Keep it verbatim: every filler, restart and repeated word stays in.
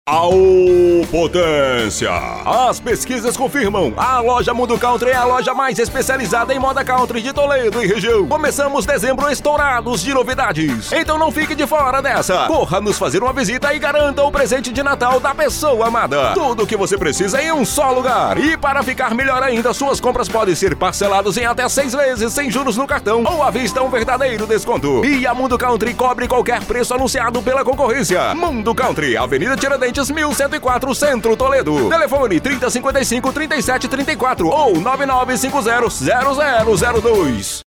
Aô, potência! As pesquisas confirmam, a loja Mundo Country é a loja mais especializada em moda country de Toledo e região. Começamos dezembro estourados de novidades. Então não fique de fora dessa. Corra nos fazer uma visita e garanta o presente de Natal da pessoa amada. Tudo o que você precisa em um só lugar. E para ficar melhor ainda, suas compras podem ser parceladas em até seis vezes sem juros no cartão ou à vista um verdadeiro desconto. E a Mundo Country cobre qualquer preço anunciado pela concorrência. Mundo Country, Avenida Tiradentes, mil cento e quatro, Centro, Toledo. Telefone trinta, cinquenta e cinco, trinta e sete, trinta e quatro ou nove nove cinco zero, zero zero zero dois.